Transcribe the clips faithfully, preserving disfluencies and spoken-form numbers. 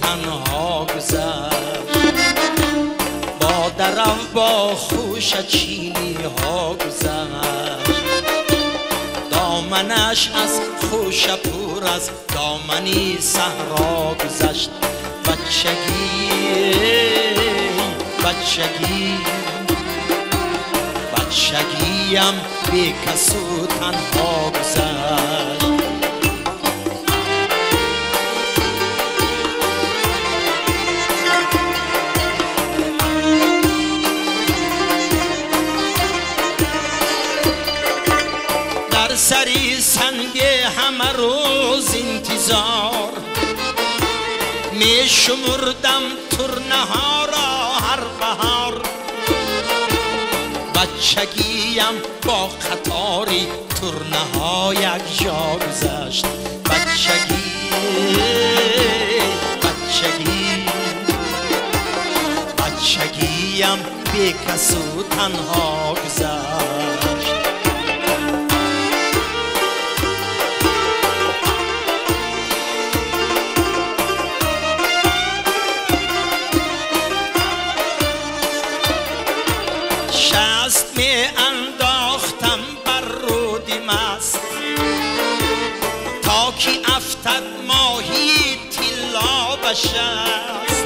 تنها گذشت، با درو با خوش چینی ها گذشت. دامنش از خوش پور از دامنی صحرا گذشت. بچگی بچگی بچگیم بی کس و تنها گذشت. در سری سنگ همه روز انتظار، می شمردم ترنه ها را هر بهار. بچگیم با قطاری ترنه ها یک جا گذشت. بچگی بچگی بچگیم بی کس و تنها گذشت. شست می انداختم بر رودی مست، تا کی افتد ماهی طلا بشست.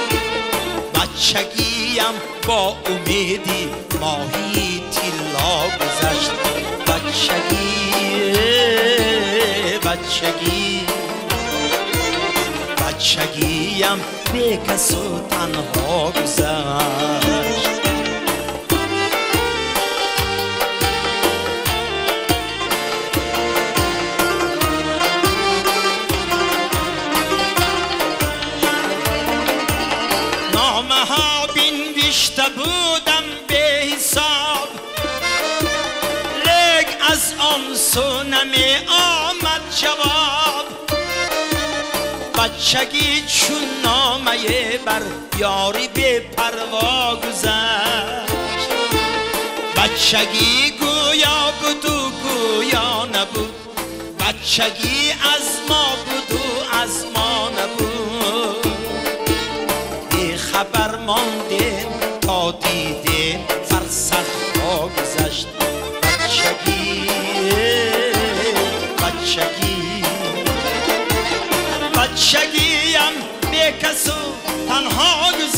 بچگیم با امیدی ماهی طلا گذشت. بچگی بچگی بچگیم بی کس و تنها گذشت. بنوشته بودم به حساب، لیک از آن سو نمی آمد جواب. بچگی چون نامه بر یاری بی پروا گذشت. بچگی گویا بود و گویا نبود، بچگی از ما بود و از ما نبود. بی خبر ماندیم تا دیدیم فرسخ ها گذشت. بچگی بچگی بچگیم بی کس و تنها گذشت.